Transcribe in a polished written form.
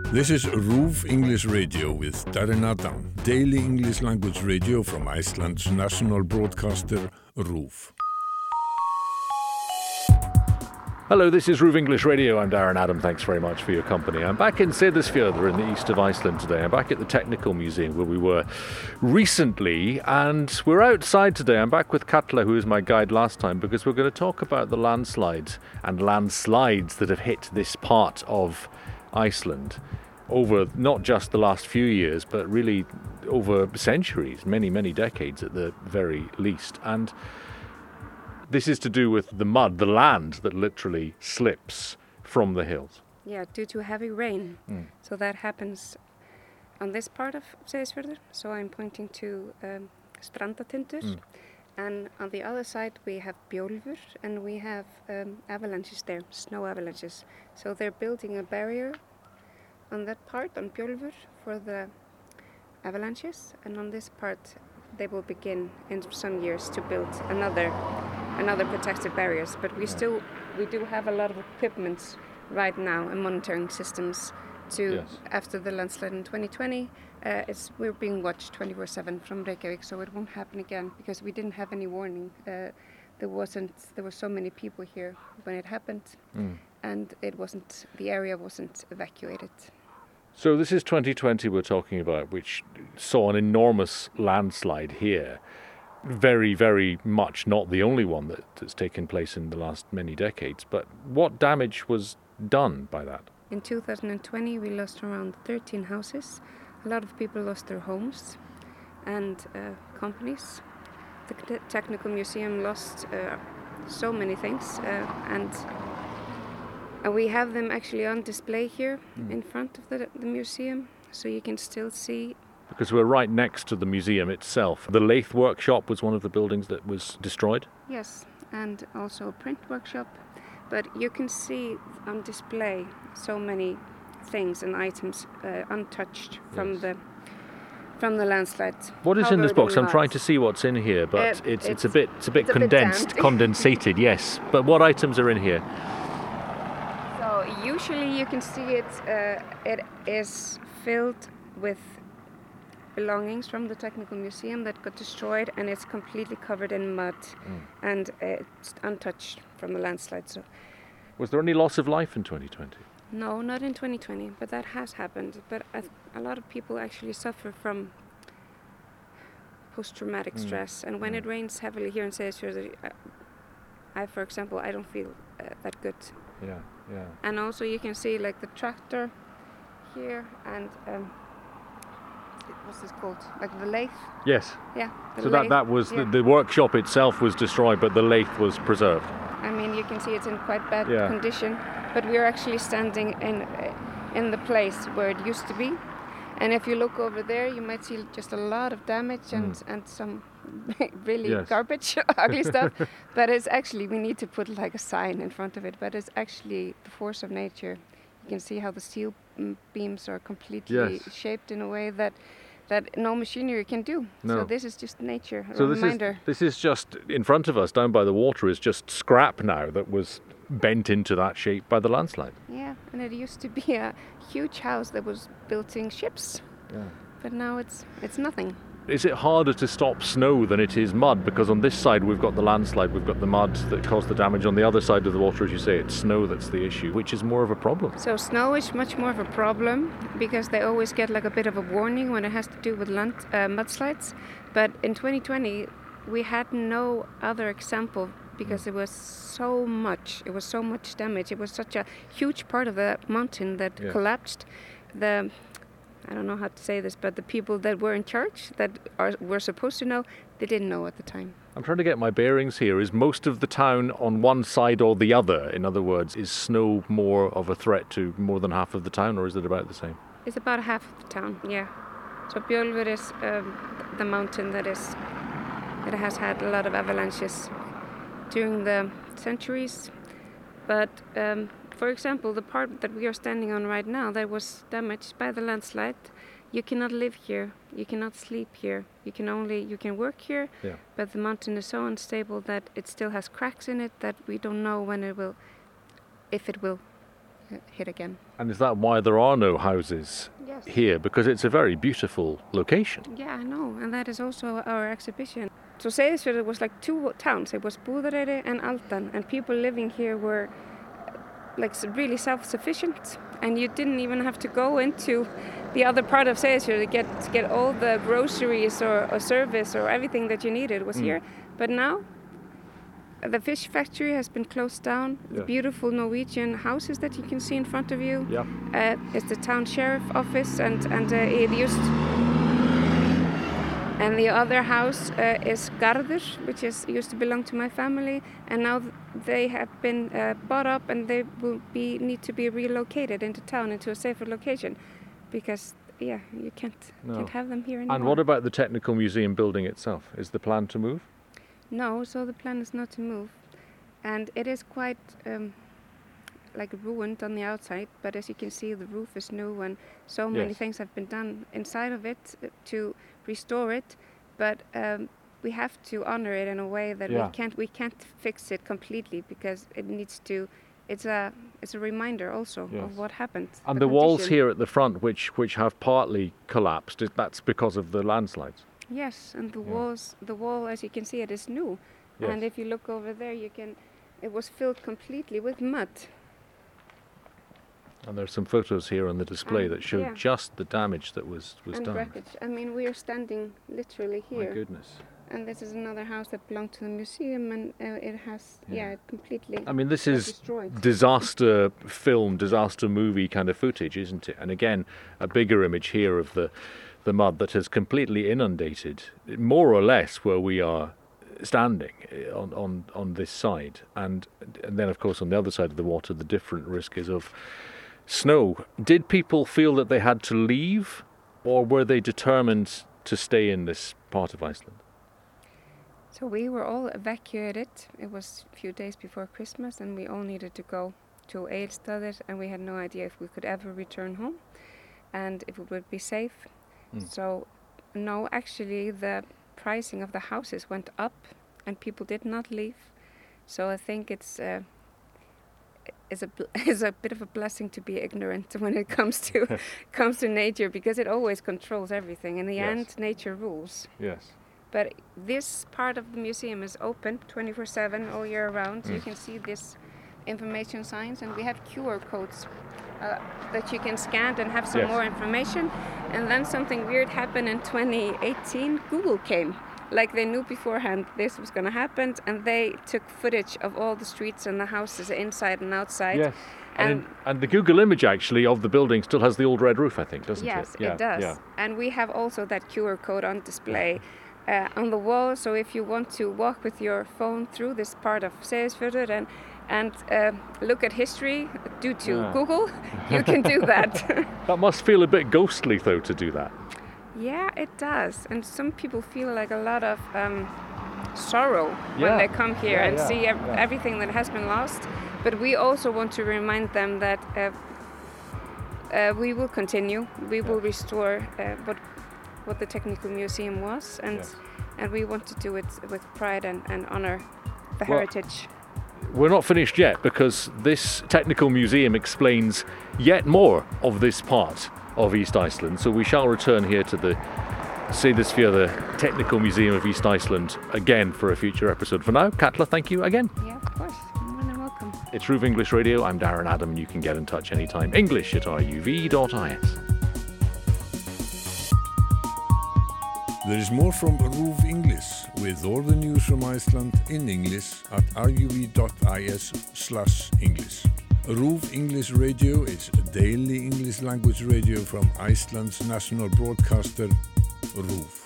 This is RÚV English Radio with Darren Adam, daily English language radio from Iceland's national broadcaster, RÚV. Hello, this is RÚV English Radio. I'm Darren Adam. Thanks very much for your company. I'm back in Seyðisfjörður in the east of Iceland today. I'm back at the Technical Museum where we were recently, and we're outside today. I'm back with Katla, who was my guide last time, because we're going to talk about the landslides and landslides that have hit this part of Iceland over not just the last few years, but really over centuries, many decades at the very least. And this is to do with the mud, the land that literally slips from the hills. Yeah, due to heavy rain. So that happens on this part of Seyðisfjörður. So I'm pointing to Strandatindur. And on the other side we have Bjólfur, and we have avalanches there, snow avalanches. So they're building a barrier on that part, on Bjólfur, for the avalanches. And on this part they will begin in some years to build another protective barriers, but we do have a lot of equipment right now and monitoring systems to after the landslide in 2020. We're being watched 24/7 from Reykjavik, so it won't happen again because we didn't have any warning. There were so many people here when it happened, and the area wasn't evacuated. So this is 2020 we're talking about, which saw an enormous landslide here. Very much not the only one that's taken place in the last many decades. But what damage was done by that? In 2020 we lost around 13 houses. A lot of people lost their homes and companies. The Technical Museum lost so many things, and we have them actually on display here in front of the museum, so you can still see. Because we're right next to the museum itself. The lathe workshop was one of the buildings that was destroyed? Yes, and also a print workshop. But you can see on display so many things and items untouched from the landslide. What is in this box? I'm trying to see what's in here, but it's a bit condensed, condensated, yes. But what items are in here? So usually you can see it is filled with belongings from the Technical Museum that got destroyed, and it's completely covered in mud and it's untouched from the landslide. So, was there any loss of life in 2020? No, not in 2020, but that has happened. But a lot of people actually suffer from post-traumatic stress, and when it rains heavily here in Seyðisfjörður, for example, I don't feel that good. Yeah. And also you can see like the tractor here and what's this called? Like the lathe? Yes. Yeah. So that was the workshop itself was destroyed, but the lathe was preserved. I mean, you can see it's in quite bad condition, but we are actually standing in the place where it used to be. And if you look over there, you might see just a lot of damage and some really garbage, ugly stuff. But it's actually, we need to put like a sign in front of it, but it's actually the force of nature. You can see how the steel beams are completely shaped in a way that no machinery can do. No. So this is just nature, so reminder. This is just in front of us, down by the water, is just scrap now that was bent into that shape by the landslide. Yeah, and it used to be a huge house that was building ships. Yeah. But now it's nothing. Is it harder to stop snow than it is mud? Because on this side we've got the landslide, we've got the mud that caused the damage. On the other side of the water, as you say, it's snow that's the issue. Which is more of a problem? So snow is much more of a problem because they always get like a bit of a warning when it has to do with mudslides. But in 2020 we had no other example because it was so much damage. It was such a huge part of the mountain that collapsed. I don't know how to say this, but the people that were in charge, were supposed to know, they didn't know at the time. I'm trying to get my bearings here. Is most of the town on one side or the other? In other words, is snow more of a threat to more than half of the town, or is it about the same? It's about half of the town, yeah. So Bjólfur is the mountain that has had a lot of avalanches during the centuries. But for example, the part that we are standing on right now that was damaged by the landslide, you cannot live here, you cannot sleep here, you can work here, but the mountain is so unstable that it still has cracks in it that we don't know when it will, if it will hit again. And is that why there are no houses here? Because it's a very beautiful location. Yeah, I know, and that is also our exhibition. So Seyðisfjörður was like two towns. It was Búðareyri and Aldan, and people living here were like really self-sufficient, and you didn't even have to go into the other part of Seyðisfjörður to get all the groceries or service or everything that you needed was here. But now the fish factory has been closed down. The beautiful Norwegian houses that you can see in front of you is the town sheriff office, and it used. And the other house is Garður, which used to belong to my family, and now they have been bought up, and they will need to be relocated into town, into a safer location, because you can't have them here anymore. And what about the Technical Museum building itself? Is the plan to move? No, so the plan is not to move, and it is quite like ruined on the outside, but as you can see, the roof is new, and so many things have been done inside of it to restore it, but we have to honor it in a way that we can't fix it completely, because it needs to. It's a reminder also of what happened. And the walls here at the front, which have partly collapsed, that's because of the landslides. Yes, and the wall, as you can see, it is new. Yes. And if you look over there, it was filled completely with mud. And there's some photos here on the display that show just the damage that was done. Wreckage. I mean, we are standing literally here. My goodness. And this is another house that belonged to the museum, and it has, completely. I mean, this is destroyed. Disaster film, disaster movie kind of footage, isn't it? And again, a bigger image here of the mud that has completely inundated, more or less, where we are standing on this side. And then, of course, on the other side of the water, the different risk is of snow. Did people feel that they had to leave, or were they determined to stay in this part of Iceland? So we were all evacuated. It was a few days before Christmas, and we all needed to go to Egilsstaðir, and we had no idea if we could ever return home and if it would be safe. So no, actually the pricing of the houses went up and people did not leave. So I think it's a bit of a blessing to be ignorant when it comes to nature, because it always controls everything. In the end, nature rules. Yes. But this part of the museum is open 24/7 all year round. You can see this information signs, and we have QR codes that you can scan and have some more information. And then something weird happened in 2018. Google came. Like they knew beforehand this was going to happen, and they took footage of all the streets and the houses inside and outside. Yes. And the Google image actually of the building still has the old red roof, I think, doesn't it? Yes, it does. Yeah. And we have also that QR code on display on the wall. So if you want to walk with your phone through this part of Seyðisfjörður and look at history due to Google, you can do that. That must feel a bit ghostly, though, to do that. Yeah, it does. And some people feel like a lot of sorrow when they come here and see everything that has been lost. But we also want to remind them that we will continue. We will restore what the Technical Museum was, and we want to do it with pride and honor the heritage. We're not finished yet, because this Technical Museum explains yet more of this part of East Iceland. So we shall return here to the Seyðisfjörður Technical Museum of East Iceland again for a future episode. For now, Katla, thank you again. Yeah, of course. You're more than welcome. It's RÚV English Radio. I'm Darren Adam, and you can get in touch anytime. English@ruv.is. There is more from RÚV English, with all the news from Iceland in English at ruv.is/English. RÚV English Radio is a daily English language radio from Iceland's national broadcaster, RÚV.